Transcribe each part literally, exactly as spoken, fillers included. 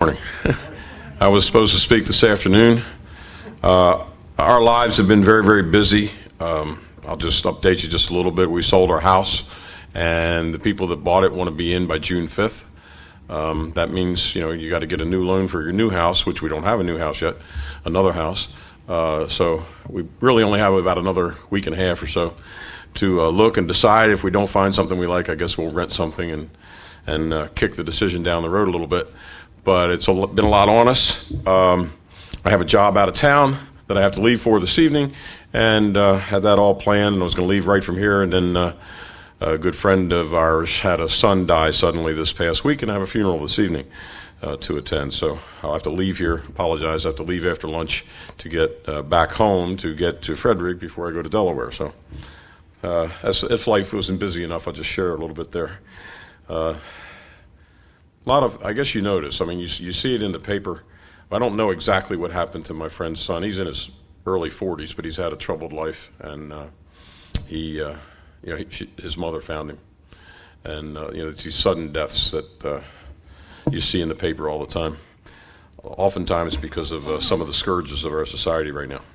morning. I was supposed to speak this afternoon. Uh, our lives have been very, very busy. Um, I'll just update you just a little bit. We sold our house, and the people that bought it want to be in by June fifth. Um, that means, you know, you got to get a new loan for your new house, which we don't have a new house yet, another house. Uh, so we really only have about another week and a half or so to uh, look and decide. If we don't find something we like, I guess we'll rent something and and uh, kick the decision down the road a little bit. But it's a, been a lot on us. Um, I have a job out of town that I have to leave for this evening, and uh, had that all planned, and I was going to leave right from here, and then uh, a good friend of ours had a son die suddenly this past week, and I have a funeral this evening uh, to attend. So I'll have to leave here. Apologize. I have to leave after lunch to get uh, back home to get to Frederick before I go to Delaware. So uh, as, if life wasn't busy enough, I'll just share a little bit there. Uh, a lot of, I guess you notice, I mean, you, you see it in the paper. I don't know exactly what happened to my friend's son. He's in his early forties, but he's had a troubled life, and uh, he, uh, you know, he, she, his mother found him. And, uh, you know, it's these sudden deaths that uh, you see in the paper all the time. Oftentimes because of uh, some of the scourges of our society right now.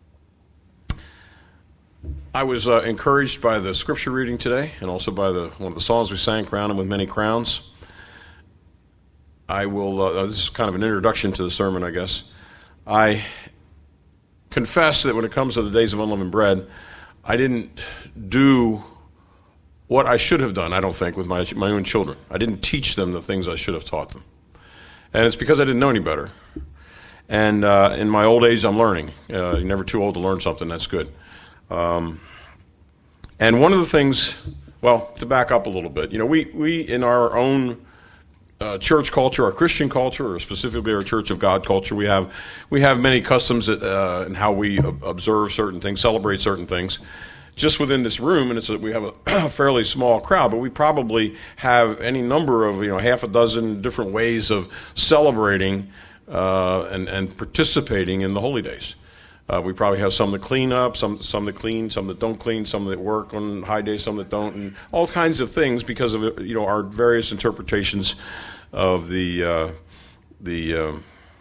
I was uh, encouraged by the scripture reading today, and also by the one of the songs we sang, Crown Him with Many Crowns. I will, uh, this is kind of an introduction to the sermon, I guess. I confess that when it comes to the days of unleavened bread, I didn't do what I should have done, I don't think, with my my own children. I didn't teach them the things I should have taught them. And it's because I didn't know any better. And uh, in my old age, I'm learning. Uh, you're never too old to learn something. That's good. Um, and one of the things, well, to back up a little bit, you know, we, we in our own uh, church culture, our Christian culture, or specifically our Church of God culture, we have we have many customs that, uh, in how we observe certain things, celebrate certain things. Just within this room, and it's a, we have a fairly small crowd, but we probably have any number of, you know, half a dozen different ways of celebrating uh, and, and participating in the holy days. Uh, we probably have some that clean up, some some that clean, some that don't clean, some that work on high days, some that don't, and all kinds of things because of, you know, our various interpretations of the uh, the uh,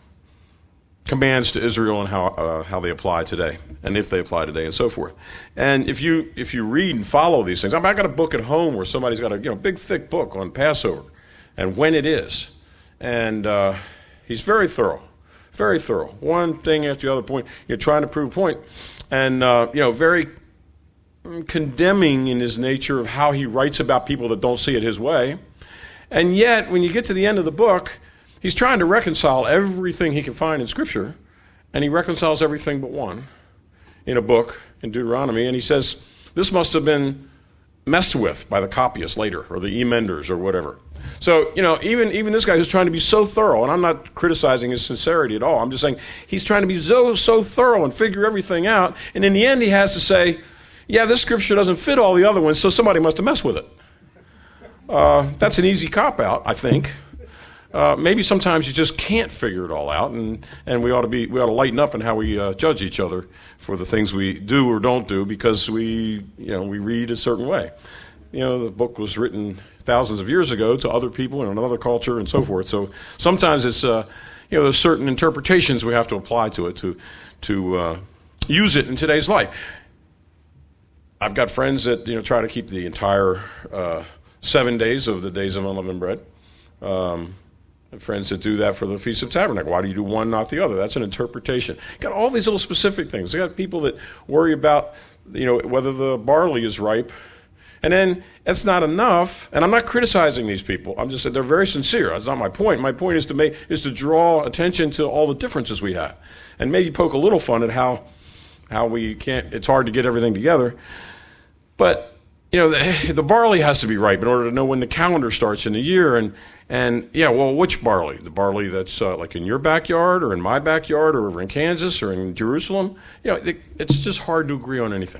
commands to Israel and how uh, how they apply today, and if they apply today, and so forth. And if you if you read and follow these things, I mean, I got a book at home where somebody's got a you know big thick book on Passover and when it is, and uh, he's very thorough. Very thorough. One thing after the other point. You're trying to prove a point. And, uh, you know, very condemning in his nature of how he writes about people that don't see it his way. And yet, when you get to the end of the book, he's trying to reconcile everything he can find in Scripture. And he reconciles everything but one in a book in Deuteronomy. And he says, this must have been messed with by the copyists later, or the emenders, or whatever. So, you know, even even this guy who's trying to be so thorough, and I'm not criticizing his sincerity at all. I'm just saying he's trying to be so, so thorough and figure everything out. And in the end, he has to say, yeah, this scripture doesn't fit all the other ones, so somebody must have messed with it. Uh, that's an easy cop-out, I think. Uh, maybe sometimes you just can't figure it all out, and, and we ought to be we ought to lighten up in how we uh, judge each other for the things we do or don't do because we you know we read a certain way. You know, the book was written thousands of years ago to other people in another culture and so forth. So sometimes it's uh, you know there's certain interpretations we have to apply to it to to uh, use it in today's life. I've got friends that you know try to keep the entire uh, seven days of the days of unleavened bread. Um, Friends that do that for the Feast of Tabernacle. Why do you do one, not the other? That's an interpretation. Got all these little specific things. You got people that worry about, you know, whether the barley is ripe. And then that's not enough. And I'm not criticizing these people. I'm just saying they're very sincere. That's not my point. My point is to make is to draw attention to all the differences we have, and maybe poke a little fun at how how we can't. It's hard to get everything together, but you know the, the barley has to be ripe in order to know when the calendar starts in the year. And And, yeah, well, which barley? The barley that's uh, like in your backyard or in my backyard or over in Kansas or in Jerusalem? You know, it, it's just hard to agree on anything.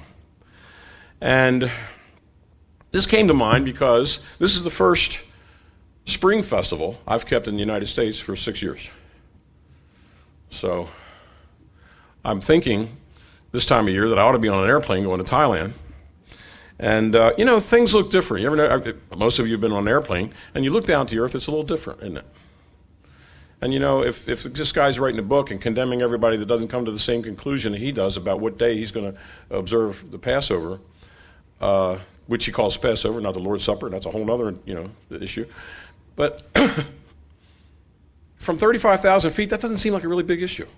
And this came to mind because this is the first spring festival I've kept in the United States for six years. So I'm thinking this time of year that I ought to be on an airplane going to Thailand. And, uh, you know, things look different. You ever know, most of you have been on an airplane, and you look down to the earth, it's a little different, isn't it? And, you know, if, if this guy's writing a book and condemning everybody that doesn't come to the same conclusion that he does about what day he's going to observe the Passover, uh, which he calls Passover, not the Lord's Supper, that's a whole other, you know, issue. But from thirty-five thousand feet, that doesn't seem like a really big issue.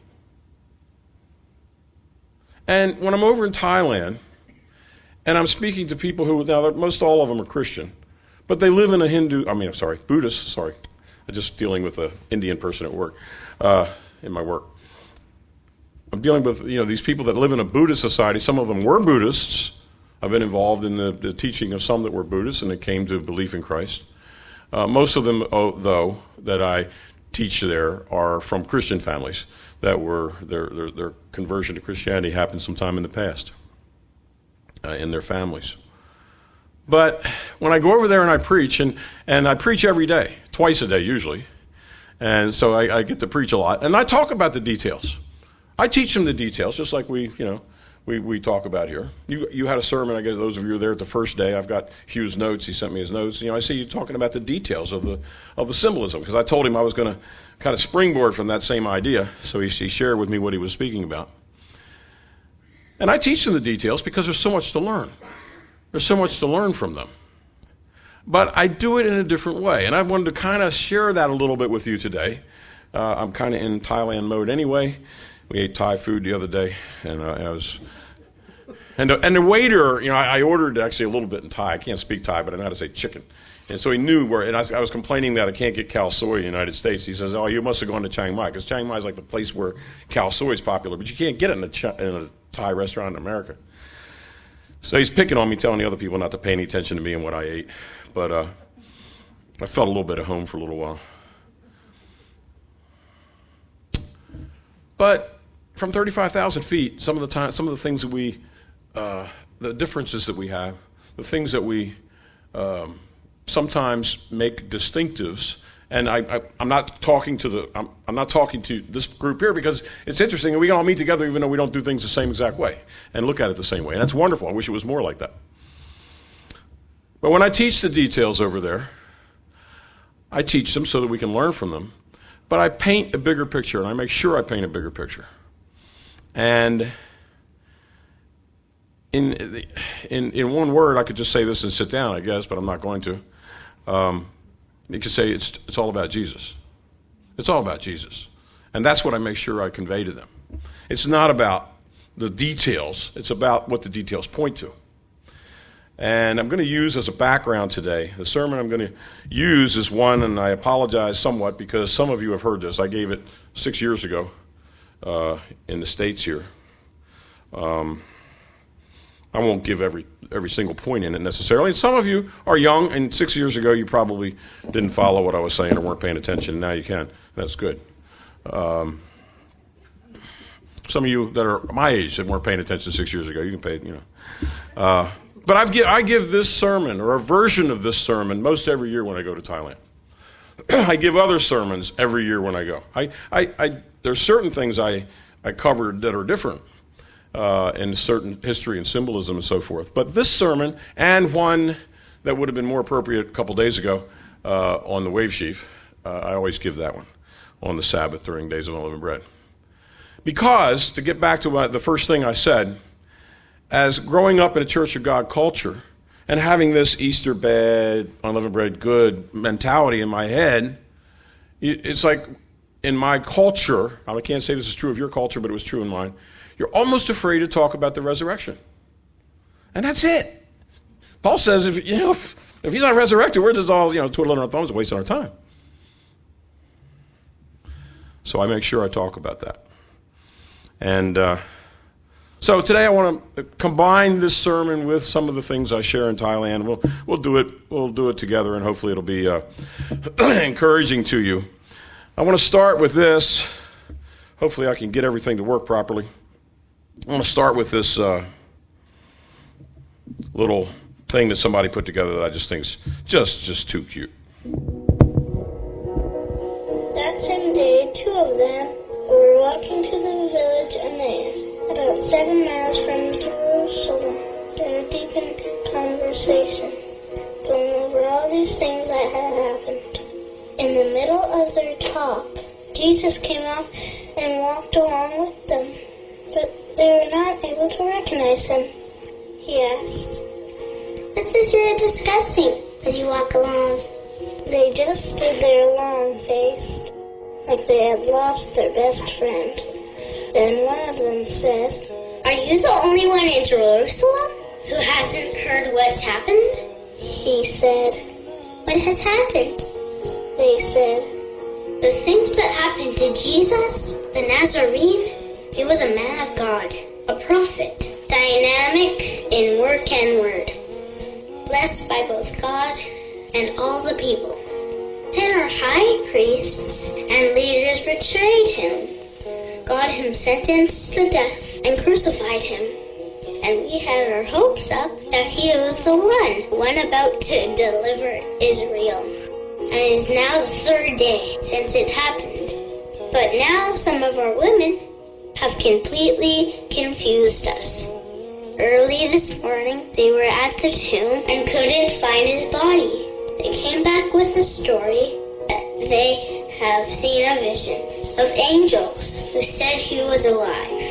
And when I'm over in Thailand, and I'm speaking to people who, now most all of them are Christian, but they live in a Hindu, I mean, I'm sorry, Buddhist, sorry. I'm just dealing with an Indian person at work, uh, in my work. I'm dealing with, you know, these people that live in a Buddhist society. Some of them were Buddhists. I've been involved in the, the teaching of some that were Buddhists, and it came to belief in Christ. Uh, most of them, oh, though, that I teach there are from Christian families that were, their, their, their conversion to Christianity happened sometime in the past uh, in their families. But when I go over there and I preach, and, and I preach every day, twice a day usually, and so I, I get to preach a lot, and I talk about the details. I teach them the details, just like we, you know, we, we talk about here. You you had a sermon, I guess those of you who were there at the first day. I've got Hugh's notes. He sent me his notes. You know, I see you talking about the details of the of the symbolism, because I told him I was going to kind of springboard from that same idea, so he, he shared with me what he was speaking about. And I teach them the details because there's so much to learn. There's so much to learn from them. But I do it in a different way, and I wanted to kind of share that a little bit with you today. Uh, I'm kind of in Thailand mode anyway. We ate Thai food the other day, and uh, I was, and the, and the waiter, you know, I, I ordered actually a little bit in Thai. I can't speak Thai, but I know how to say chicken, and so he knew where. And I, I was complaining that I can't get khao soi in the United States. He says, "Oh, you must have gone to Chiang Mai, because Chiang Mai is like the place where khao soi is popular, but you can't get it in a, Ch- in a Thai restaurant in America." So he's picking on me, telling the other people not to pay any attention to me and what I ate. But uh, I felt a little bit at home for a little while. But from thirty-five thousand feet, some of the time, some of the things that we, uh, the differences that we have, the things that we um, sometimes make distinctives. And I, I, I'm not talking to the, I'm, I'm not talking to this group here, because it's interesting, and we can all meet together even though we don't do things the same exact way and look at it the same way. And that's wonderful. I wish it was more like that. But when I teach the details over there, I teach them so that we can learn from them. But I paint a bigger picture, and I make sure I paint a bigger picture. And in in in one word, I could just say this and sit down, I guess, but I'm not going to. Um, You could say it's it's all about Jesus. It's all about Jesus. And that's what I make sure I convey to them. It's not about the details. It's about what the details point to. And I'm going to use as a background today, the sermon I'm going to use is one, and I apologize somewhat because some of you have heard this. I gave it six years ago uh, in the States here. Um, I won't give every every single point in it necessarily. And some of you are young, and six years ago you probably didn't follow what I was saying or weren't paying attention. Now you can. That's good. Um, some of you that are my age that weren't paying attention six years ago, you can pay, you know. Uh, but I've give, I give this sermon, or a version of this sermon, most every year when I go to Thailand. I give other sermons every year when I go. I, I, I there's certain things I, I covered that are different. Uh, and certain history and symbolism and so forth. But this sermon, and one that would have been more appropriate a couple days ago uh, on the wave sheaf, uh, I always give that one on the Sabbath during Days of Unleavened Bread. Because, to get back to what, the first thing I said, as growing up in a Church of God culture and having this Easter bad, unleavened bread good mentality in my head, it's like in my culture, I can't say this is true of your culture, but it was true in mine, you're almost afraid to talk about the resurrection. And that's it. Paul says, if you know, if, if he's not resurrected, we're just all, you know, twiddling our thumbs and wasting our time. So I make sure I talk about that. And uh, so today I want to combine this sermon with some of the things I share in Thailand. We'll we'll do it we'll do it together, and hopefully it'll be uh, encouraging to you. I want to start with this. Hopefully I can get everything to work properly. I want to start with this uh, little thing that somebody put together that I just think is just, just too cute. That same day, two of them were walking to the village of Nain, about seven miles from Jerusalem. They were deep in conversation, going over all these things that had happened. In the middle of their talk, Jesus came up and walked along with them, but they were not able to recognize him. He asked, "What's this you're discussing as you walk along?" They just stood there long-faced, like they had lost their best friend. Then one of them said, "Are you the only one in Jerusalem who hasn't heard what's happened?" He said. "What has happened?" They said. "The things that happened to Jesus, the Nazarene. He was a man of God, a prophet, dynamic in work and word, blessed by both God and all the people. Then our high priests and leaders betrayed him, got him sentenced to death, and crucified him. And we had our hopes up that he was the one, one about to deliver Israel. And it is now the third day since it happened. But now some of our women have completely confused us. Early this morning, they were at the tomb and couldn't find his body. They came back with the story that they have seen a vision of angels who said he was alive.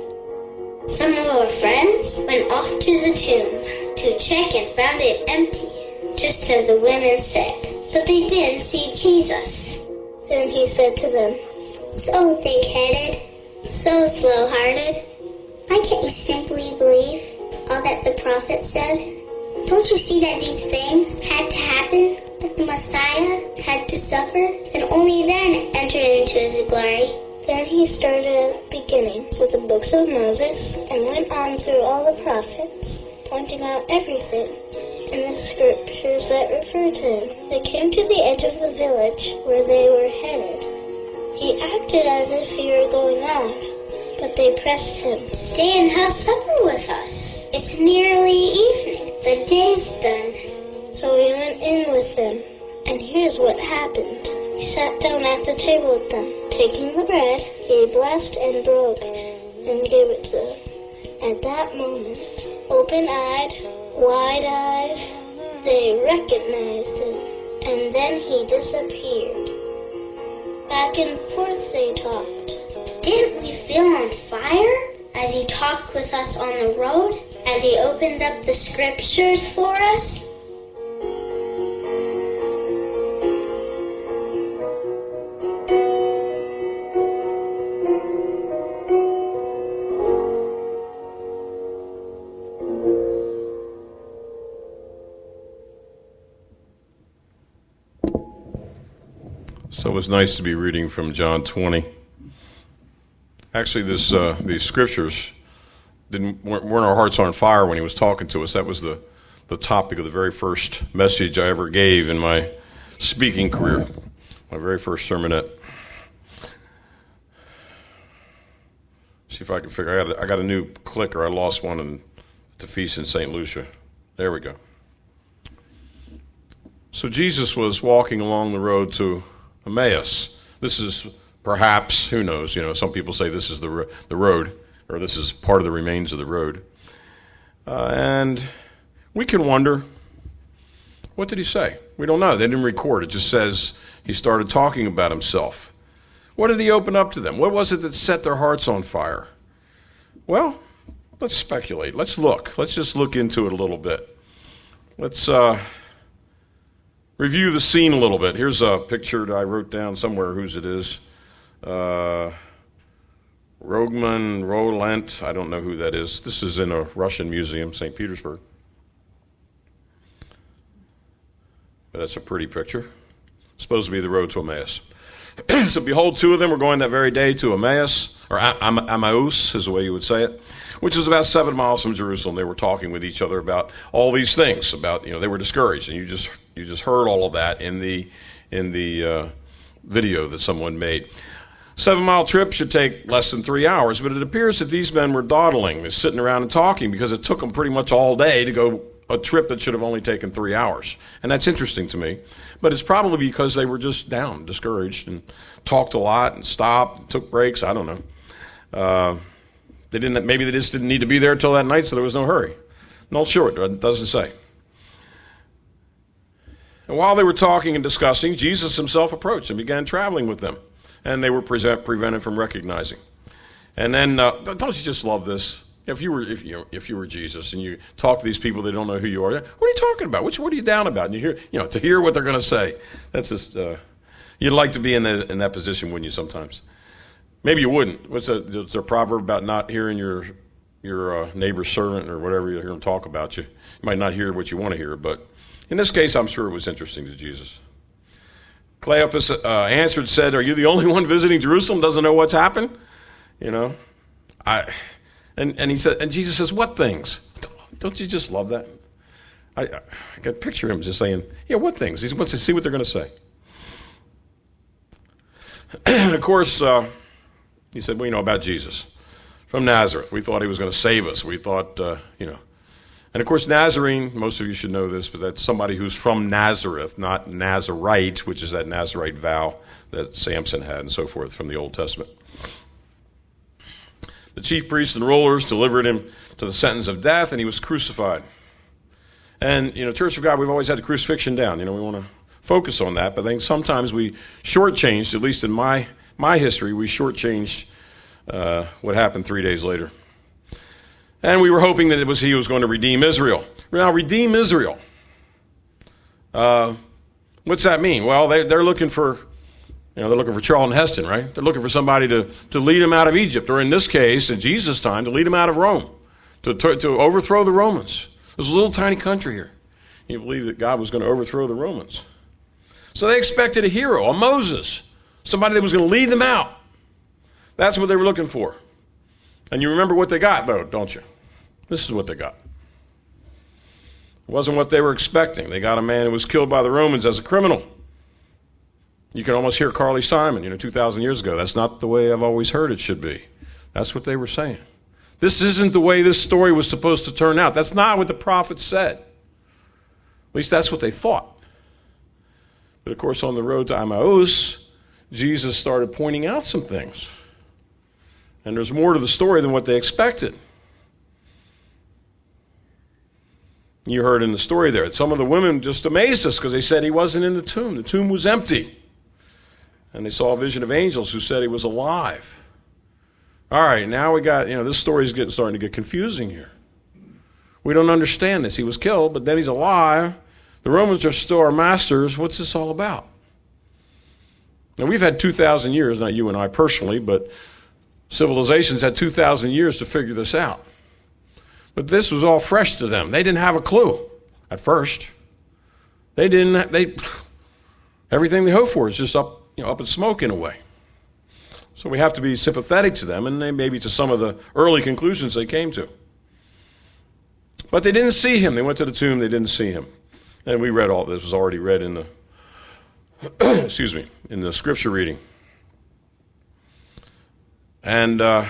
Some of our friends went off to the tomb to check and found it empty, just as the women said, but they didn't see Jesus." Then he said to them, "So thick-headed, so slow-hearted. Why can't you simply believe all that the prophet said? Don't you see that these things had to happen, that the Messiah had to suffer, and only then enter into his glory?" Then he started at the beginning with the books of Moses and went on through all the prophets, pointing out everything in the scriptures that referred to him. They came to the edge of the village where they were headed. He acted as if he were going on, but they pressed him. "Stay and have supper with us. It's nearly evening. The day's done." So he went in with them, and here's what happened. He sat down at the table with them. Taking the bread, he blessed and broke and gave it to them. At that moment, open-eyed, wide-eyed, they recognized him, and then he disappeared. Back and forth they talked. "Didn't we feel on fire as he talked with us on the road, as he opened up the scriptures for us?" So it was nice to be reading from John twenty. Actually, this uh, these scriptures didn't weren't, weren't our hearts on fire when he was talking to us. That was the, the topic of the very first message I ever gave in my speaking career, my very first sermonette. See if I can figure. I got a, I got a new clicker. I lost one in the feast in Saint Lucia. There we go. So Jesus was walking along the road to Emmaus. This is perhaps, who knows, you know, some people say this is the the road, or this is part of the remains of the road. Uh, and we can wonder, what did he say? We don't know. They didn't record. It just says he started talking about himself. What did he open up to them? What was it that set their hearts on fire? Well, let's speculate. Let's look. Let's just look into it a little bit. Let's uh, review the scene a little bit. Here's a picture that I wrote down somewhere whose it is. Uh, Rogman Rolent, I don't know who that is. This is in a Russian museum, Saint Petersburg. But that's a pretty picture. Supposed to be the road to Emmaus. So behold, two of them were going that very day to Emmaus, or Am- Emmaus is the way you would say it, which is about seven miles from Jerusalem. They were talking with each other about all these things. About, you know, they were discouraged, and you just you just heard all of that in the in the uh, video that someone made. Seven mile trip should take less than three hours, but it appears that these men were dawdling, they're sitting around and talking, because it took them pretty much all day to go a trip that should have only taken three hours. And that's interesting to me. But it's probably because they were just down, discouraged, and talked a lot and stopped, and took breaks. I don't know. Uh, they didn't. Maybe they just didn't need to be there until that night, so there was no hurry. Not sure. It doesn't say. And while they were talking and discussing, Jesus himself approached and began traveling with them. and they were present, prevented from recognizing. And then, uh, don't you just love this? If you were, if you, if you were Jesus, and you talk to these people that don't know who you are, what are you talking about? Which, what are you down about? And you hear, you know, to hear what they're going to say. That's just, uh, you'd like to be in that in that position, wouldn't you? Sometimes, maybe you wouldn't. What's a, is there a proverb about not hearing your your uh, neighbor's servant or whatever you hear them talk about you? You might not hear what you want to hear, but in this case, I'm sure it was interesting to Jesus. Cleopas uh, answered, said, "Are you the only one visiting Jerusalem? Doesn't know what's happened?" You know, I. And and he said, and Jesus says, "What things?" Don't you just love that? I, I, I can picture him just saying, "Yeah, what things?" He wants to see what they're going to say. And of course, uh, he said, "Well, you know about Jesus from Nazareth. We thought he was going to save us. We thought, uh, you know." And of course, Nazarene. Most of you should know this, but that's somebody who's from Nazareth, not Nazarite, which is that Nazarite vow that Samson had and so forth from the Old Testament. The chief priests and rulers delivered him to the sentence of death, and he was crucified. And, you know, Church of God, we've always had the crucifixion down. You know, we want to focus on that. But I think sometimes we shortchanged, at least in my my history, we shortchanged uh, what happened three days later. And we were hoping that it was he who was going to redeem Israel. Now, redeem Israel. Uh, what's that mean? Well, they, they're looking for... You know, they're looking for Charlton Heston, right? They're looking for somebody to, to lead them out of Egypt, or in this case, in Jesus' time, to lead them out of Rome, to, to, to overthrow the Romans. There's a little tiny country here. You believe that God was going to overthrow the Romans. So they expected a hero, a Moses, somebody that was going to lead them out. That's what they were looking for. And you remember what they got, though, don't you? This is what they got. It wasn't what they were expecting. They got a man who was killed by the Romans as a criminal. You can almost hear Carly Simon, you know, two thousand years ago. That's not the way I've always heard it should be. That's what they were saying. This isn't the way this story was supposed to turn out. That's not what the prophets said. At least that's what they thought. But of course, on the road to Emmaus, Jesus started pointing out some things. And there's more to the story than what they expected. You heard in the story there that some of the women just amazed us because they said he wasn't in the tomb. The tomb was empty. And they saw a vision of angels who said he was alive. All right, now we got, you know, this story is getting starting to get confusing here. We don't understand this. He was killed, but then he's alive. The Romans are still our masters. What's this all about? Now, we've had two thousand years, not you and I personally, but civilizations had two thousand years to figure this out. But this was all fresh to them. They didn't have a clue at first. They didn't, they, everything they hoped for is just up, you know, up in smoke in a way. So we have to be sympathetic to them and maybe to some of the early conclusions they came to. But they didn't see him. They went to the tomb, they didn't see him. And we read all this, was already read in the, excuse me, in the scripture reading. And uh,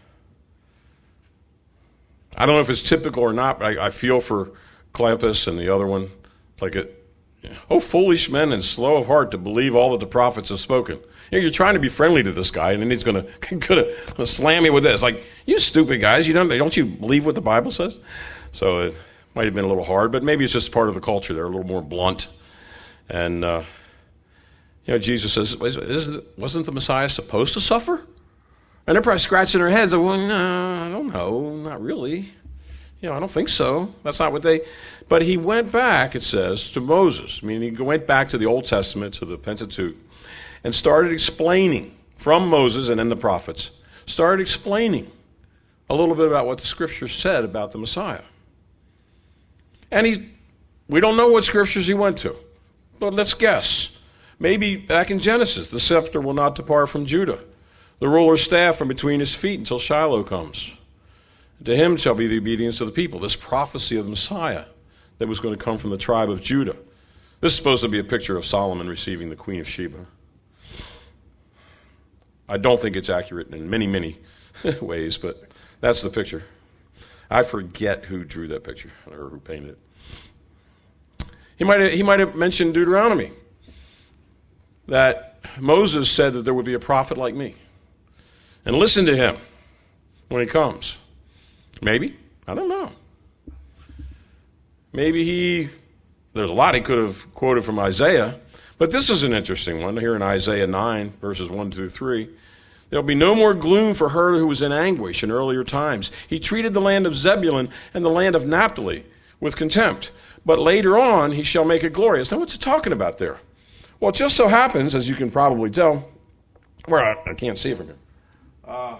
I don't know if it's typical or not, but I, I feel for Cleopas and the other one, like it, oh, foolish men and slow of heart to believe all that the prophets have spoken. You know, you're trying to be friendly to this guy, and then he's going to slam you with this. Like, you stupid guys, you don't, don't you believe what the Bible says? So it might have been a little hard, but maybe it's just part of the culture. They're a little more blunt. And, uh, you know, Jesus says, wasn't the Messiah supposed to suffer? And they're probably scratching their heads. Like, well, no, I don't know. Not really. You know, I don't think so. That's not what they... But he went back, it says, to Moses. I mean, he went back to the Old Testament, to the Pentateuch, and started explaining from Moses and then the prophets, started explaining a little bit about what the Scriptures said about the Messiah. And he, we don't know what Scriptures he went to, but let's guess. Maybe back in Genesis, the scepter will not depart from Judah, the ruler's staff from between his feet until Shiloh comes. To him shall be the obedience of the people. This prophecy of the Messiah that was going to come from the tribe of Judah. This is supposed to be a picture of Solomon receiving the Queen of Sheba. I don't think it's accurate in many, many ways, but that's the picture. I forget who drew that picture or who painted it. He might have, he might have mentioned Deuteronomy, that Moses said that there would be a prophet like me. And listen to him when he comes. Maybe. I don't know. Maybe he, there's a lot he could have quoted from Isaiah, But this is an interesting one here in Isaiah nine, verses one through three. There'll be no more gloom for her who was in anguish in earlier times. He treated the land of Zebulun and the land of Naphtali with contempt. But later on, he shall make it glorious. Now, what's he talking about there? Well, it just so happens, as you can probably tell, well, I, I can't see it from here. Uh,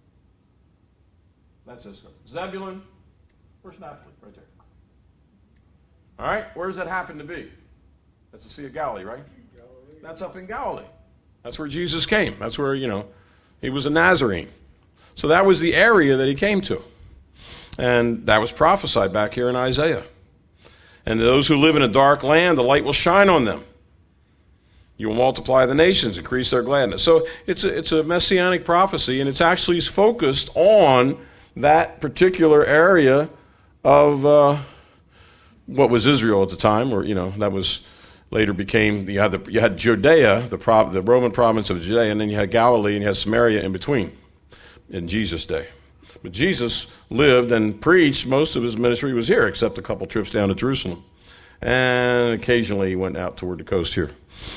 that's this. Zebulun. Where's Naphtali? Right there. All right, where does that happen to be? That's the Sea of Galilee, right? Galilee. That's up in Galilee. That's where Jesus came. That's where, you know, he was a Nazarene. So that was the area that he came to. And that was prophesied back here in Isaiah. And those who live in a dark land, the light will shine on them. You will multiply the nations, increase their gladness. So it's a, it's a messianic prophecy, and it's actually focused on that particular area of uh, what was Israel at the time, or, you know, that was later became, you had, the, you had Judea, the, prov- the Roman province of Judea, and then you had Galilee, and you had Samaria in between in Jesus' day. But Jesus lived and preached. Most of his ministry was here, except a couple trips down to Jerusalem. And occasionally he went out toward the coast here.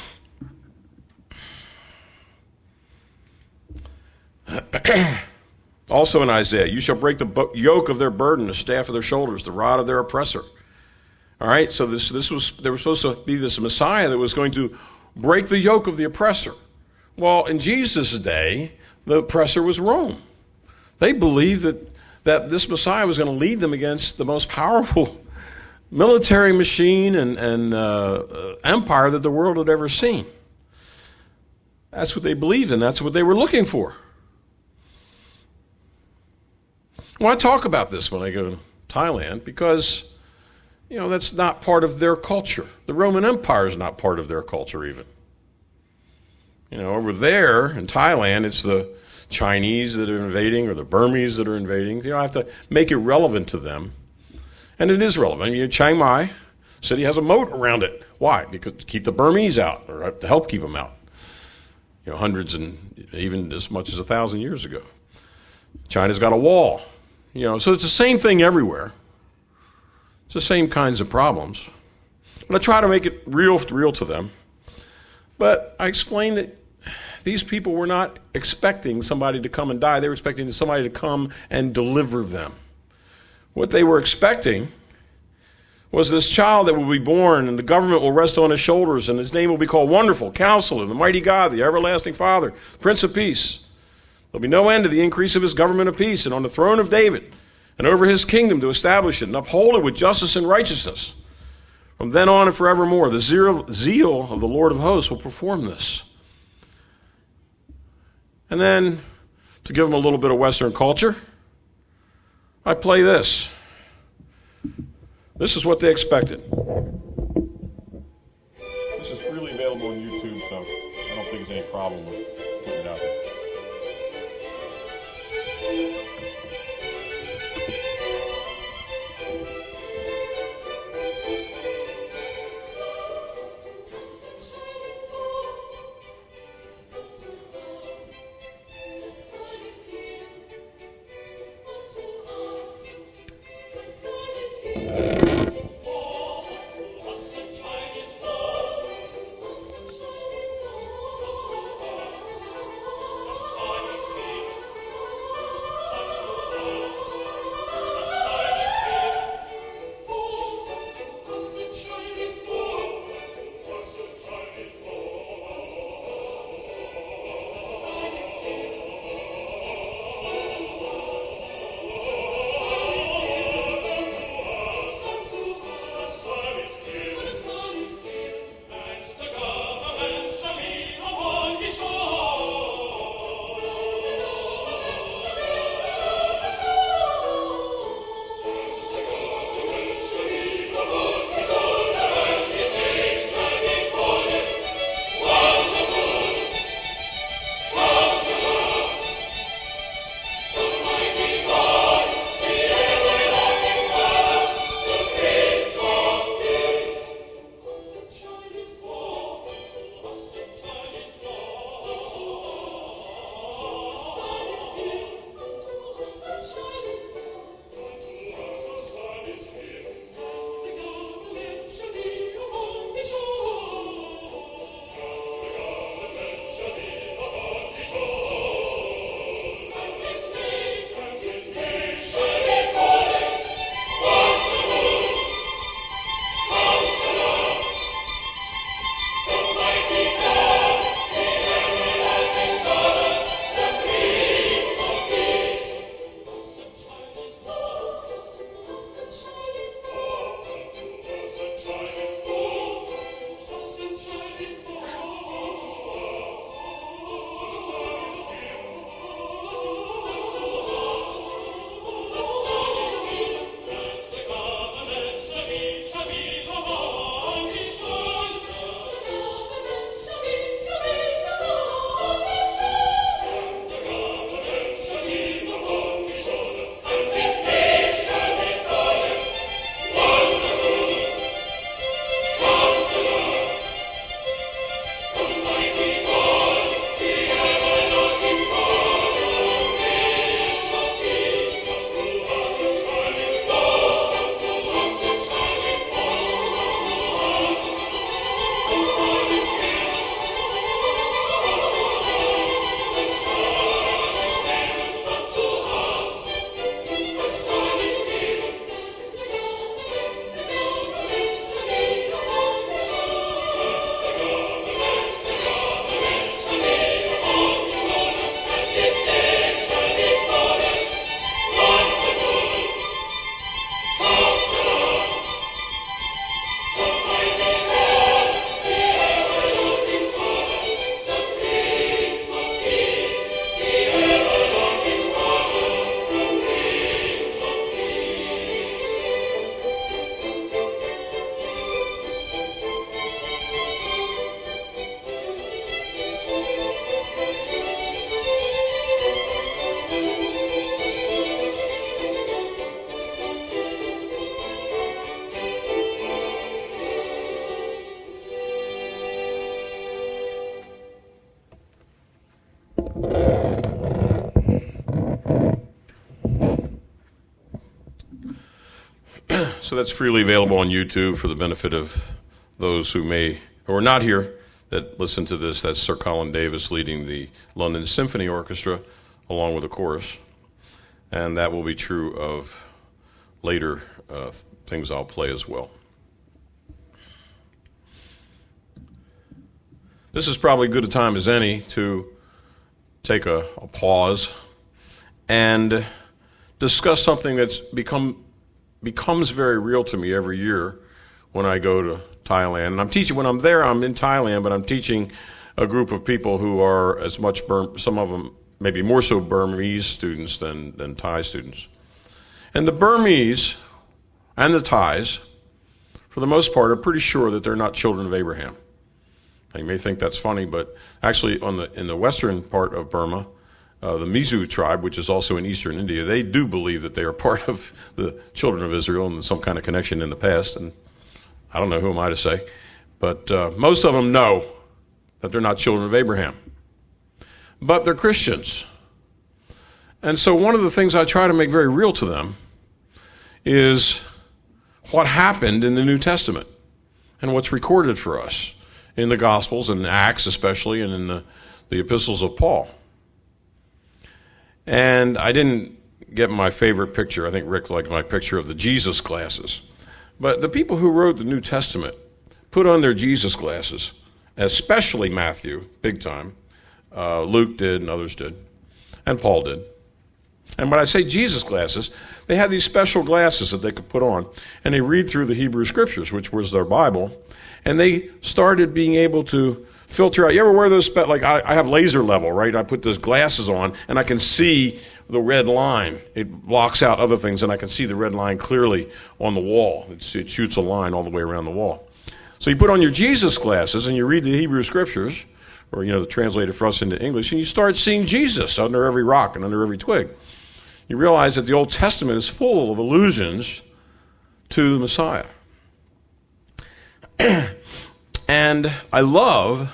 Also in Isaiah, you shall break the yoke of their burden, the staff of their shoulders, the rod of their oppressor. All right, so this this was there was supposed to be this Messiah that was going to break the yoke of the oppressor. Well, in Jesus' day, the oppressor was Rome. They believed that, that this Messiah was going to lead them against the most powerful military machine and, and uh, empire that the world had ever seen. That's what they believed, and that's what they were looking for. Well, I talk about this when I go to Thailand because, you know, that's not part of their culture. The Roman Empire is not part of their culture even. You know, over there in Thailand, it's the Chinese that are invading or the Burmese that are invading. You know, I have to make it relevant to them. And it is relevant. I mean, Chiang Mai city has a moat around it. Why? Because to keep the Burmese out, or to help keep them out. You know, hundreds and even as much as a thousand years ago. China's got a wall. You know, so it's the same thing everywhere. It's the same kinds of problems. But I try to make it real, real to them. But I explained that these people were not expecting somebody to come and die. They were expecting somebody to come and deliver them. What they were expecting was this child that will be born, and the government will rest on his shoulders, and his name will be called Wonderful, Counselor, the Mighty God, the Everlasting Father, Prince of Peace. There'll be no end to the increase of his government of peace, and on the throne of David, and over his kingdom to establish it and uphold it with justice and righteousness. From then on and forevermore, the zeal of the Lord of hosts will perform this. And then, to give them a little bit of Western culture, I play this. This is what they expected. This is freely available on YouTube, so I don't think there's any problem with putting it out there. So that's freely available on YouTube for the benefit of those who may, who are not here, that listen to this. That's Sir Colin Davis leading the London Symphony Orchestra along with the chorus. And that will be true of later uh, things I'll play as well. This is probably as good a time as any to take a, a pause and discuss something that's become becomes very real to me every year when I go to Thailand. And I'm teaching, when I'm there, I'm in Thailand, but I'm teaching a group of people who are as much, Burm, some of them maybe more so Burmese students than, than Thai students. And the Burmese and the Thais, for the most part, are pretty sure that they're not children of Abraham. Now, you may think that's funny, but actually on the in the western part of Burma, uh, the Mizo tribe, which is also in eastern India, they do believe that they are part of the children of Israel and some kind of connection in the past. And I don't know, who am I to say? But uh, most of them know that they're not children of Abraham. But they're Christians. And so one of the things I try to make very real to them is what happened in the New Testament and what's recorded for us in the Gospels and Acts especially, and in the, the epistles of Paul. And I didn't get my favorite picture. I think Rick liked my picture of the Jesus glasses. But the people who wrote the New Testament put on their Jesus glasses, especially Matthew, big time. Uh, Luke did and others did. And Paul did. And when I say Jesus glasses, they had these special glasses that they could put on. And they read through the Hebrew Scriptures, which was their Bible. And they started being able to filter out. You ever wear those, spe- like I, I have laser level, right? I put those glasses on and I can see the red line. It blocks out other things and I can see the red line clearly on the wall. It's, it shoots a line all the way around the wall. So you put on your Jesus glasses and you read the Hebrew Scriptures, or, you know, the translated for us into English, and you start seeing Jesus under every rock and under every twig. You realize that the Old Testament is full of allusions to the Messiah. And I love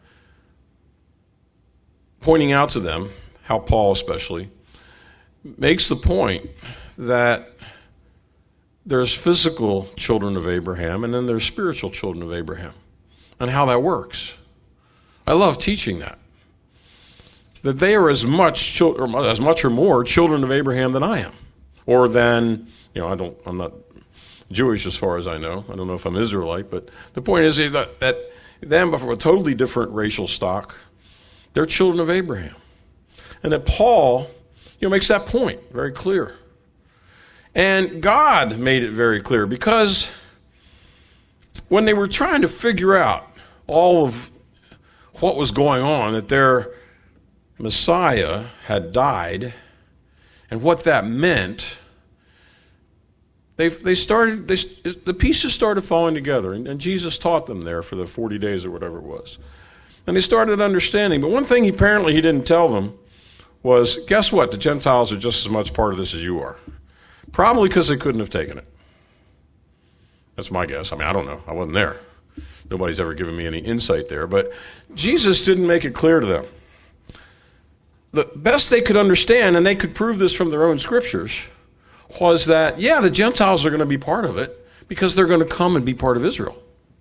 pointing out to them how Paul especially makes the point that there's physical children of Abraham and then there's spiritual children of Abraham, and how that works. I love teaching that. That they are as much, or as much or more children of Abraham than I am, or than, you know, I don't, I'm not Jewish as far as I know. I don't know if I'm Israelite, but the point is that, that them from a totally different racial stock, they're children of Abraham, and that Paul, you know, makes that point very clear. And God made it very clear, because when they were trying to figure out all of what was going on, that their Messiah had died, and what that meant, they they started, they, the pieces started falling together, and, and Jesus taught them there for the forty days or whatever it was. And they started understanding. But one thing he, apparently he didn't tell them was, guess what? The Gentiles are just as much part of this as you are. Probably because they couldn't have taken it. That's my guess. I mean, I don't know. I wasn't there. Nobody's ever given me any insight there. But Jesus didn't make it clear to them. The best they could understand, and they could prove this from their own scriptures, was that, yeah, the Gentiles are going to be part of it because they're going to come and be part of Israel.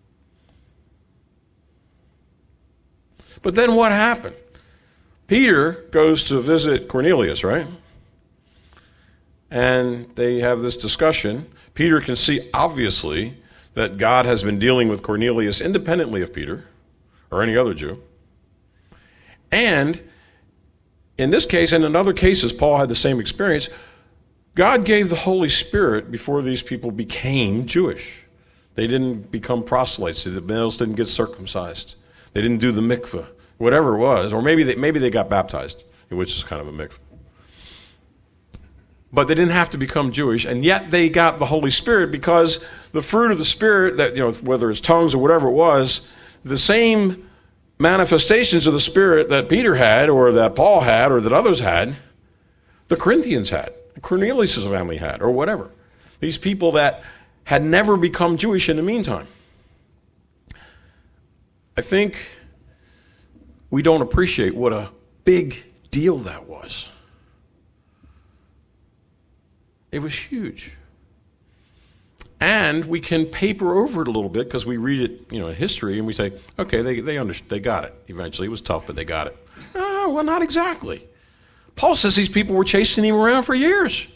But then what happened? Peter goes to visit Cornelius, right? And they have this discussion. Peter can see, obviously, that God has been dealing with Cornelius independently of Peter or any other Jew. And in this case, and in other cases, Paul had the same experience. God gave the Holy Spirit before these people became Jewish. They didn't become proselytes. The males didn't get circumcised. They didn't do the mikveh, whatever it was. Or maybe they, maybe they got baptized, which is kind of a mikveh. But they didn't have to become Jewish, and yet they got the Holy Spirit, because the fruit of the Spirit, that, you know, whether it's tongues or whatever it was, the same manifestations of the Spirit that Peter had, or that Paul had, or that others had, the Corinthians had, Cornelius' family had, or whatever. These people that had never become Jewish in the meantime. I think we don't appreciate what a big deal that was. It was huge. And we can paper over it a little bit because we read it, you know, in history, and we say, okay, they they understood, they got it. Eventually, it was tough, but they got it. Oh, well, not exactly. Paul says these people were chasing him around for years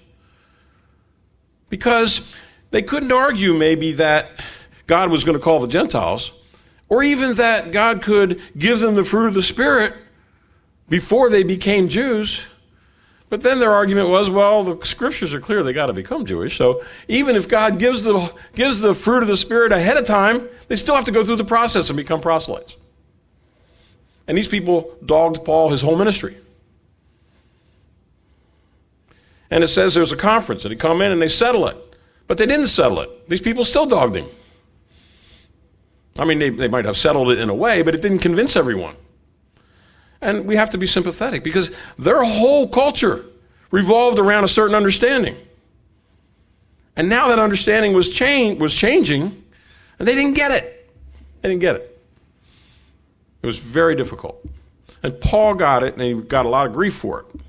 because they couldn't argue maybe that God was going to call the Gentiles, or even that God could give them the fruit of the Spirit before they became Jews. But then their argument was, well, the scriptures are clear, they got to become Jewish. So even if God gives the gives the fruit of the Spirit ahead of time, they still have to go through the process and become proselytes. And these people dogged Paul his whole ministry. And it says there's a conference, and they come in and they settle it. But they didn't settle it. These people still dogged him. I mean, they, they might have settled it in a way, but it didn't convince everyone. And we have to be sympathetic because their whole culture revolved around a certain understanding. And now that understanding was change, was changing, and they didn't get it. They didn't get it. It was very difficult. And Paul got it, and he got a lot of grief for it.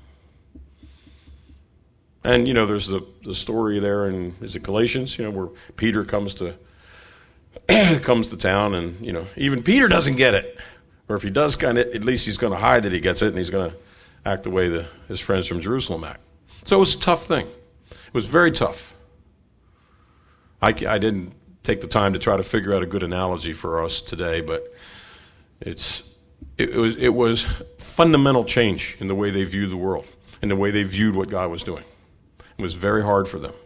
And, you know, there's the, the story there in, is it Galatians, you know, where Peter comes to comes to town, and, you know, even Peter doesn't get it. Or if he does kind of, at least he's going to hide that he gets it, and he's going to act the way the, his friends from Jerusalem act. So it was a tough thing. It was very tough. I, I didn't take the time to try to figure out a good analogy for us today, but it's it, it was it was fundamental change in the way they viewed the world, in the way they viewed what God was doing. It was very hard for them.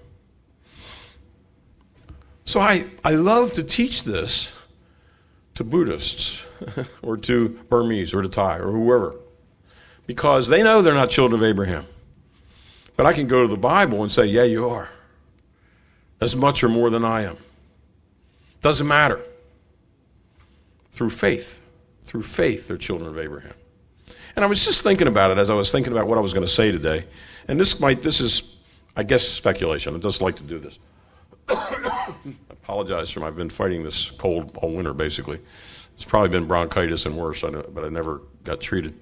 So I, I love to teach this to Buddhists or to Burmese or to Thai or whoever, because they know they're not children of Abraham. But I can go to the Bible and say, yeah, you are. As much or more than I am. Doesn't matter. Through faith. Through faith, they're children of Abraham. And I was just thinking about it as I was thinking about what I was going to say today. And this might, this is, I guess, speculation. I just like to do this. I apologize for I've been fighting this cold all winter, basically. It's probably been bronchitis and worse, but I never got treated.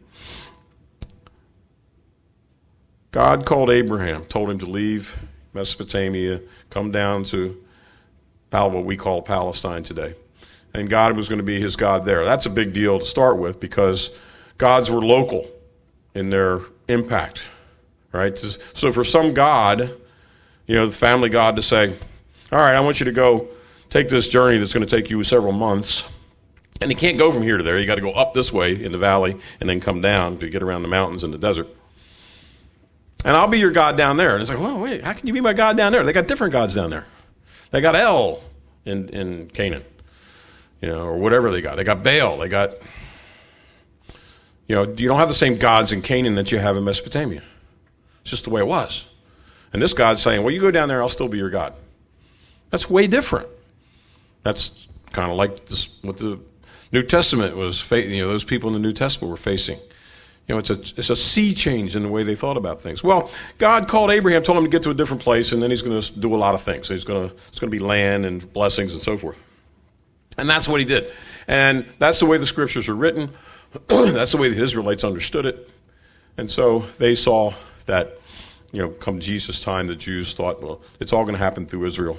God called Abraham, told him to leave Mesopotamia, come down to what we call Palestine today. And God was going to be his God there. That's a big deal to start with because gods were local in their impact, right? So for some God, you know, the family God to say, all right, I want you to go take this journey that's going to take you several months. And you can't go from here to there. You got to go up this way in the valley and then come down to get around the mountains and the desert. And I'll be your God down there. And it's like, well, wait, how can you be my God down there? They got different gods down there. They got El in, in Canaan, you know, or whatever they got. They got Baal. They got, you know, you don't have the same gods in Canaan that you have in Mesopotamia. It's just the way it was. And this God's saying, well, you go down there, I'll still be your God. That's way different. That's kind of like this, what the New Testament was, you know, those people in the New Testament were facing. You know, it's a it's a sea change in the way they thought about things. Well, God called Abraham, told him to get to a different place, and then he's going to do a lot of things. He's going to it's going to be land and blessings and so forth. And that's what he did. And that's the way the scriptures are written. That's the way the Israelites understood it. And so they saw that, you know, come Jesus' time, the Jews thought, well, it's all going to happen through Israel.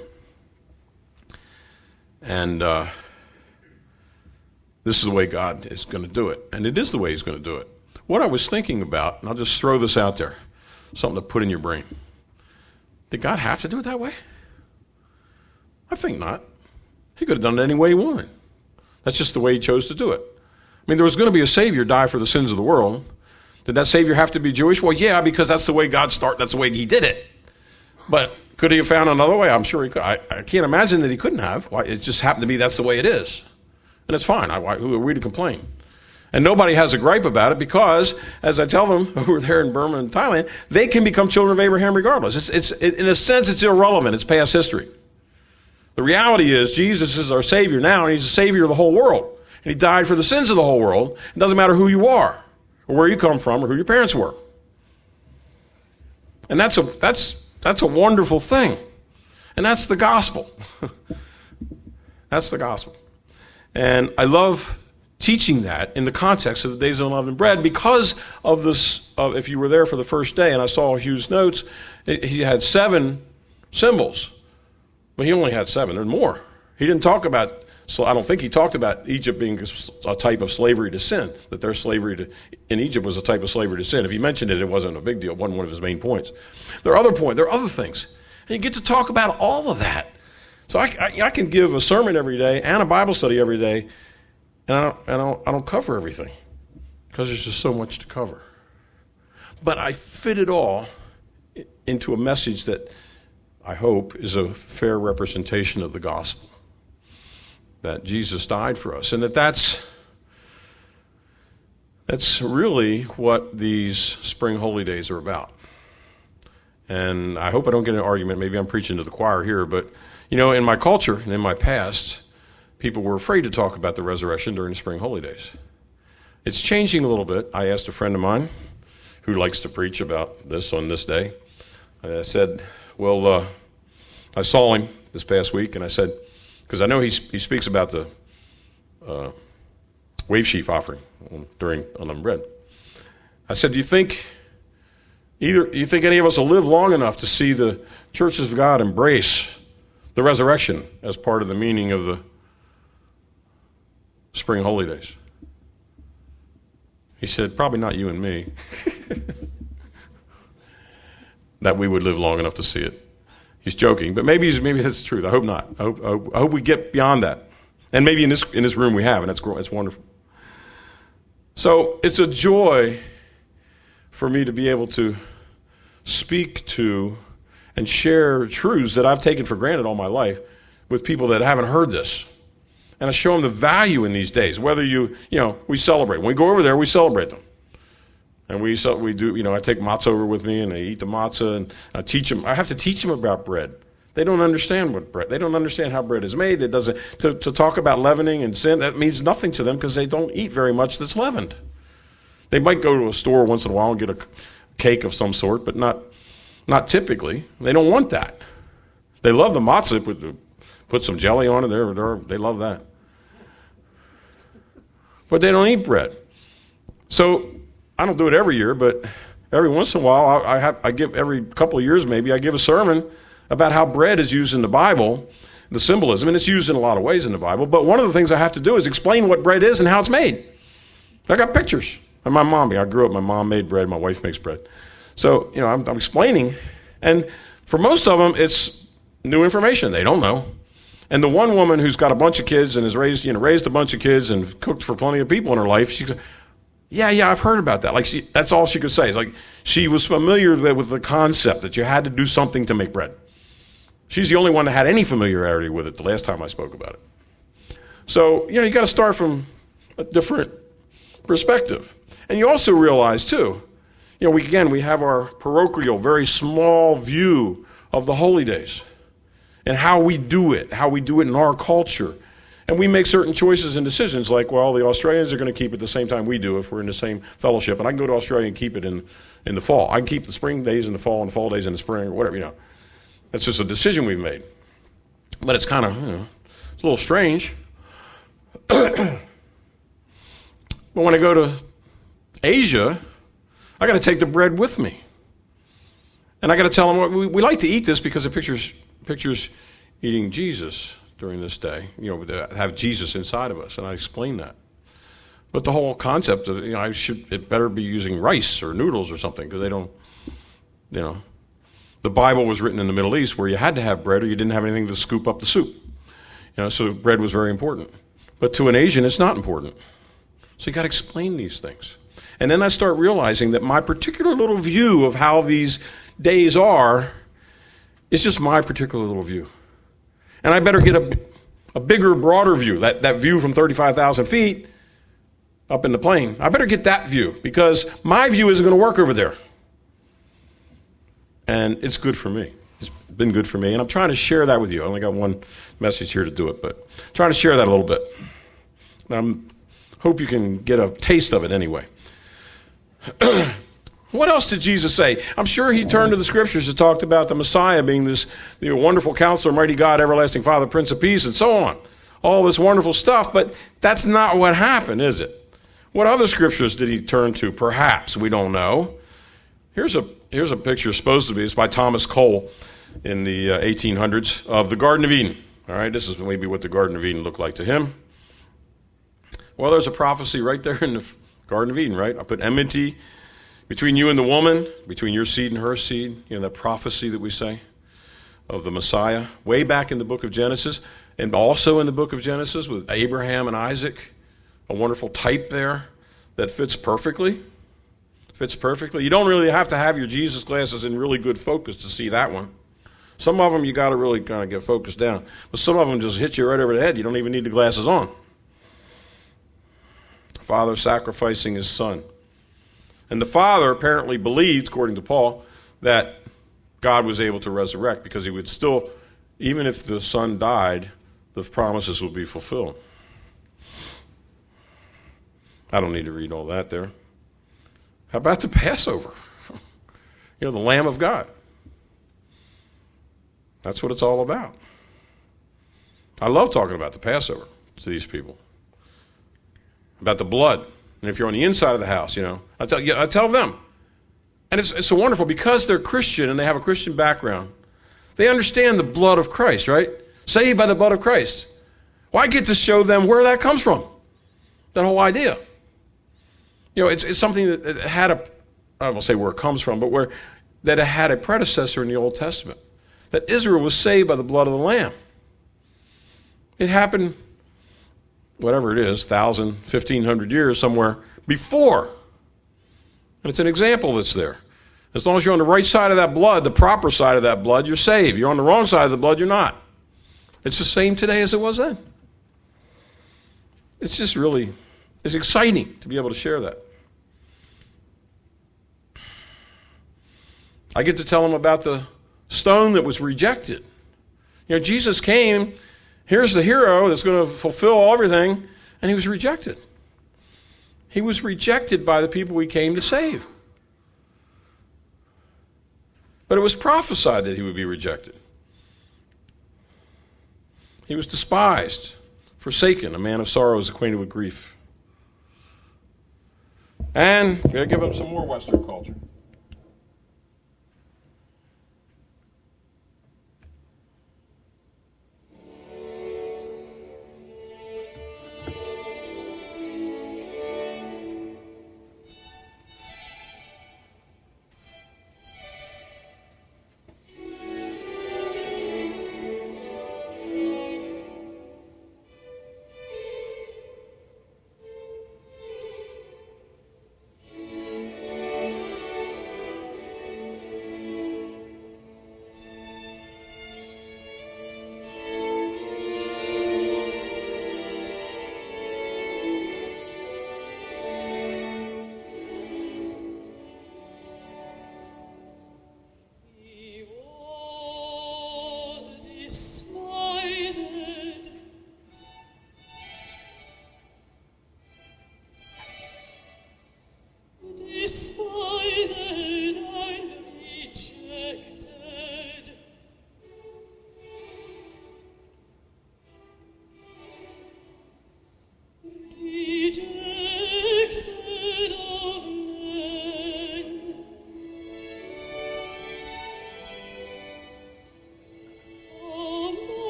And uh, this is the way God is going to do it. And it is the way he's going to do it. What I was thinking about, and I'll just throw this out there, something to put in your brain. Did God have to do it that way? I think not. He could have done it any way he wanted. That's just the way he chose to do it. I mean, there was going to be a Savior die for the sins of the world. Did that Savior have to be Jewish? Well, yeah, because that's the way God started. That's the way he did it. But could he have found another way? I'm sure he could. I, I can't imagine that he couldn't have. Why, it just happened to be that's the way it is. And it's fine. I, why, who are we to complain? And nobody has a gripe about it because, as I tell them who are there in Burma and Thailand, they can become children of Abraham regardless. It's, it's, it, in a sense, it's irrelevant. It's past history. The reality is Jesus is our Savior now, and he's the Savior of the whole world. And he died for the sins of the whole world. It doesn't matter who you are or where you come from or who your parents were. And that's a, that's, that's a wonderful thing. And that's the gospel. That's the gospel. And I love teaching that in the context of the days of unleavened bread because of this. Uh, if you were there for the first day, and I saw Hugh's notes, it, he had seven symbols But he only had seven or more. He didn't talk about, so I don't think he talked about Egypt being a type of slavery to sin, that their slavery to, in Egypt was a type of slavery to sin. If he mentioned it, it wasn't a big deal. It wasn't one of his main points. There are other points. There are other things. And you get to talk about all of that. So I, I, I can give a sermon every day and a Bible study every day, and I don't, I don't, I don't cover everything because there's just so much to cover. But I fit it all into a message that I hope is a fair representation of the gospel, that Jesus died for us, and that that's, that's really what these spring holy days are about. And I hope I don't get in an argument. Maybe I'm preaching to the choir here, but, you know, in my culture and in my past, people were afraid to talk about the resurrection during the spring holy days. It's changing a little bit. I asked a friend of mine who likes to preach about this on this day. I said, well, uh, I saw him this past week, and I said, because I know he he speaks about the uh, wave sheaf offering during unleavened bread. I said, do you think either you think any of us will live long enough to see the churches of God embrace the resurrection as part of the meaning of the spring holy days? He said, probably not you and me. That we would live long enough to see it. He's joking, but maybe he's, maybe that's the truth. I hope not. I hope, I hope, I hope we get beyond that. And maybe in this in this room we have, and that's it's wonderful. So it's a joy for me to be able to speak to and share truths that I've taken for granted all my life with people that haven't heard this. And I show them the value in these days. Whether you, you know, we celebrate. When we go over there, we celebrate them. And we we do, you know, I take matzah over with me, and I eat the matzah, and I teach them. I have to teach them about bread. They don't understand what bread. They don't understand how bread is made. It doesn't to, to talk about leavening and sin. That means nothing to them because they don't eat very much that's leavened. They might go to a store once in a while and get a cake of some sort, but not not typically. They don't want that. They love the matzah. Put, put some jelly on it. They're, they're, they love that. But they don't eat bread. So I don't do it every year, but every once in a while, I, I have I give every couple of years maybe I give a sermon about how bread is used in the Bible, the symbolism, and it's used in a lot of ways in the Bible. But one of the things I have to do is explain what bread is and how it's made. I got pictures. And my mom, I grew up, my mom made bread, my wife makes bread. So, you know, I'm, I'm explaining. And for most of them, it's new information. They don't know. And the one woman who's got a bunch of kids and has raised, you know, raised a bunch of kids and cooked for plenty of people in her life, she goes, yeah, yeah, I've heard about that. Like, she, that's all she could say. It's like she was familiar with the concept that you had to do something to make bread. She's the only one that had any familiarity with it the last time I spoke about it. So, you know, you got to start from a different perspective. And you also realize, too, you know, we again, we have our parochial, very small view of the holy days and how we do it, how we do it in our culture. And we make certain choices and decisions like, well, the Australians are going to keep it the same time we do if we're in the same fellowship. And I can go to Australia and keep it in, in the fall. I can keep the spring days in the fall and the fall days in the spring or whatever, you know. That's just a decision we've made. But it's kind of, you know, it's a little strange. But when I go to Asia, I got to take the bread with me. And I got to tell them, we, we like to eat this because it pictures, pictures eating Jesus during this day, you know, to have Jesus inside of us, and I explain that. But the whole concept of, you know, I should, it better be using rice or noodles or something, because they don't, you know, the Bible was written in the Middle East where you had to have bread or you didn't have anything to scoop up the soup. You know, so bread was very important. But to an Asian, it's not important. So you got to explain these things. And then I start realizing that my particular little view of how these days are is just my particular little view. And I better get a, a bigger, broader view, that, that view from thirty-five thousand feet up in the plane. I better get that view because my view isn't going to work over there. And it's good for me. It's been good for me. And I'm trying to share that with you. I only got one message here to do it, but I'm trying to share that a little bit. I hope you can get a taste of it anyway. What else did Jesus say? I'm sure he turned to the scriptures and talked about the Messiah being this, you know, wonderful counselor, mighty God, everlasting Father, Prince of Peace, and so on. All this wonderful stuff, but that's not what happened, is it? What other scriptures did he turn to? Perhaps. We don't know. Here's a here's a picture supposed to be. It's by Thomas Cole. in the uh, eighteen hundreds of the Garden of Eden. All right, this is maybe what the Garden of Eden looked like to him. Well, there's a prophecy right there in the Garden of Eden, right? I put enmity between you and the woman, between your seed and her seed. You know, that prophecy that we say of the Messiah, way back in the book of Genesis, and also in the book of Genesis with Abraham and Isaac, a wonderful type there that fits perfectly. Fits perfectly. You don't really have to have your Jesus glasses in really good focus to see that one. Some of them you got to really kind of get focused down. But some of them just hit you right over the head. You don't even need the glasses on. Father sacrificing his son. And the Father apparently believed, according to Paul, that God was able to resurrect because he would still, even if the Son died, the promises would be fulfilled. I don't need to read all that there. How about the Passover? You know, the Lamb of God. That's what it's all about. I love talking about the Passover to these people. About the blood. And if you're on the inside of the house, you know, I tell, I tell them. And it's, it's so wonderful because they're Christian and they have a Christian background. They understand the blood of Christ, right? Saved by the blood of Christ. Well, I get to show them where that comes from. That whole idea. You know, it's, it's something that, that had a, I won't say where it comes from, but where that it had a predecessor in the Old Testament. That Israel was saved by the blood of the Lamb. It happened, whatever it is, one thousand, fifteen hundred years somewhere before. And it's an example that's there. As long as you're on the right side of that blood, the proper side of that blood, you're saved. You're on the wrong side of the blood, you're not. It's the same today as it was then. It's just really, it's exciting to be able to share that. I get to tell them about the stone that was rejected. You know, Jesus came, here's the hero that's going to fulfill everything, and he was rejected. He was rejected by the people he came to save. But it was prophesied that he would be rejected. He was despised, forsaken, a man of sorrows, acquainted with grief. And we gotta give him some more Western culture.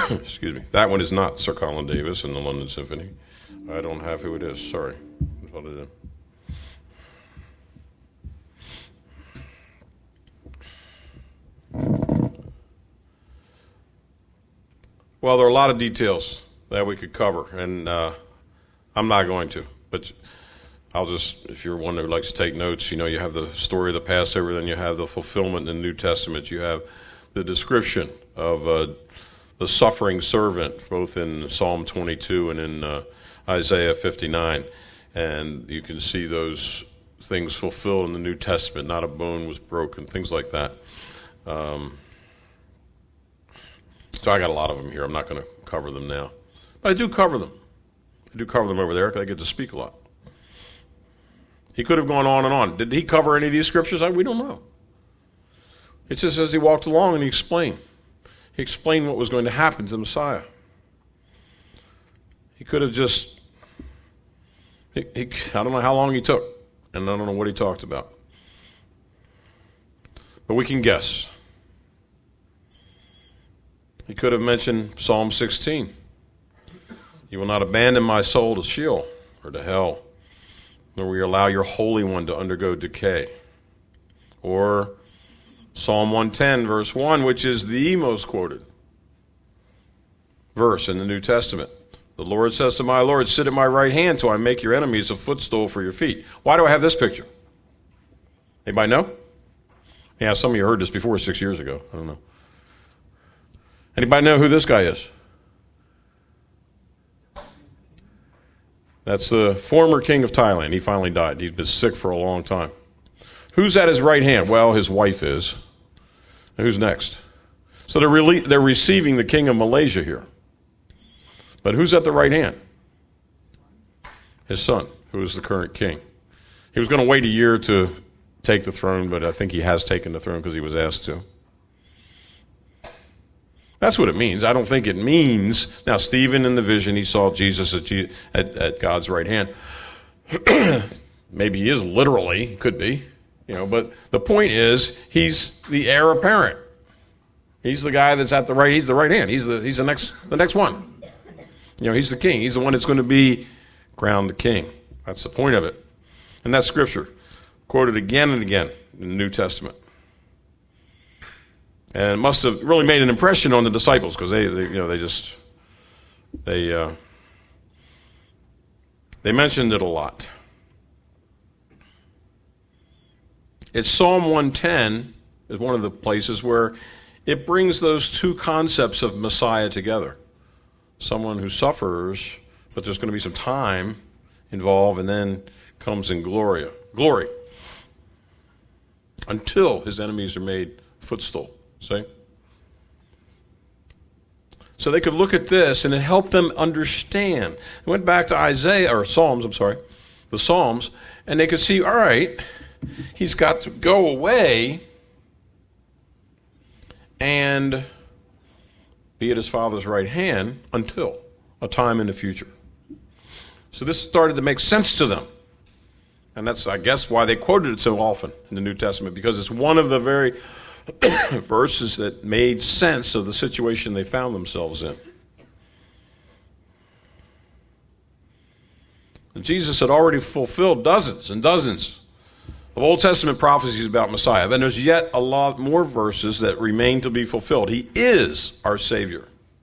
Excuse me. That one is not Sir Colin Davis in the London Symphony. I don't have who it is. Sorry. Hold it in. Well, there are a lot of details that we could cover, and uh, I'm not going to. But I'll just, if you're one who likes to take notes, you know, you have the story of the Passover, then you have the fulfillment in the New Testament. You have the description of uh, the suffering servant, both in Psalm twenty-two and in uh, Isaiah fifty-nine. And you can see those things fulfilled in the New Testament. Not a bone was broken, things like that. Um, so I got a lot of them here. I'm not going to cover them now. But I do cover them. I do cover them over there because I get to speak a lot. He could have gone on and on. Did he cover any of these scriptures? I, we don't know. It just says he walked along and he explained. He explained what was going to happen to the Messiah. He could have just, he, he, I don't know how long he took, and I don't know what he talked about. But we can guess. He could have mentioned Psalm sixteen. You will not abandon my soul to Sheol or to hell, nor will you allow your Holy One to undergo decay. Or Psalm one ten, verse one, which is the most quoted verse in the New Testament. The Lord says to my Lord, sit at my right hand till I make your enemies a footstool for your feet. Why do I have this picture? Anybody know? Yeah, some of you heard this before six years ago. I don't know. Anybody know who this guy is? That's the former king of Thailand. He finally died. He'd been sick for a long time. Who's at his right hand? Well, his wife is. And who's next? So they're, really, they're receiving the king of Malaysia here. But who's at the right hand? His son, who is the current king. He was going to wait a year to take the throne, but I think he has taken the throne because he was asked to. That's what it means. I don't think it means, now Stephen in the vision, he saw Jesus at, G, at, at God's right hand. Maybe he is literally, could be, you know, but the point is he's the heir apparent. He's the guy that's at the right, he's the right hand. He's the, he's the next, the next one. You know, he's the king. He's the one that's going to be crowned the king. That's the point of it. And that's scripture, quoted again and again in the New Testament. And it must have really made an impression on the disciples because they, they, you know, they just they uh, they mentioned it a lot. It's Psalm one ten is one of the places where it brings those two concepts of Messiah together. Someone who suffers, but there's going to be some time involved, and then comes in glory, glory, until his enemies are made footstool. See? So they could look at this and it helped them understand. They went back to Isaiah, or Psalms, I'm sorry, the Psalms, and they could see, all right, he's got to go away and be at his Father's right hand until a time in the future. So this started to make sense to them. And that's, I guess, why they quoted it so often in the New Testament, because it's one of the very verses that made sense of the situation they found themselves in. And Jesus had already fulfilled dozens and dozens of Old Testament prophecies about Messiah. And there's yet a lot more verses that remain to be fulfilled. He is our Savior.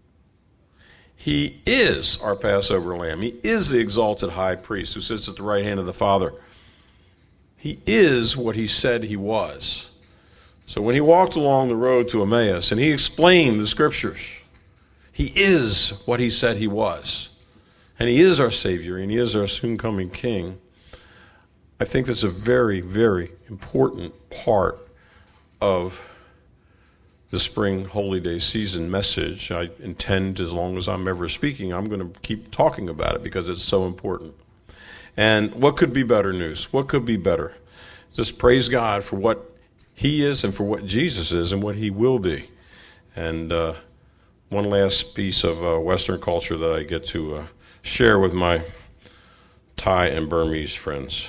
He is our Passover lamb. He is the exalted high priest who sits at the right hand of the Father. He is what he said he was. So when he walked along the road to Emmaus and he explained the scriptures, he is what he said he was. And he is our Savior and he is our soon-coming King. I think that's a very, very important part of the spring Holy Day season message. I intend, as long as I'm ever speaking, I'm going to keep talking about it because it's so important. And what could be better news? What could be better? Just praise God for what he is and for what Jesus is and what he will be. And uh, one last piece of uh, Western culture that I get to uh, share with my Thai and Burmese friends.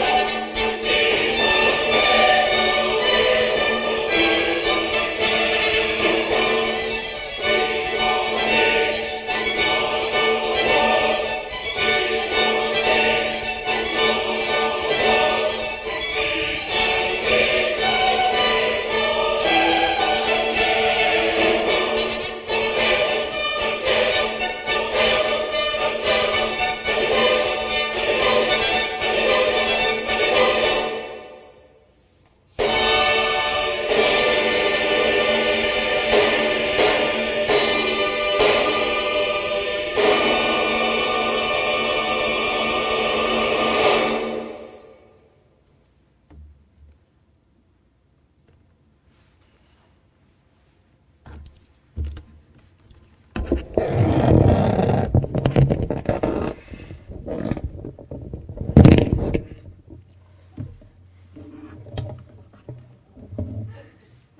Bye.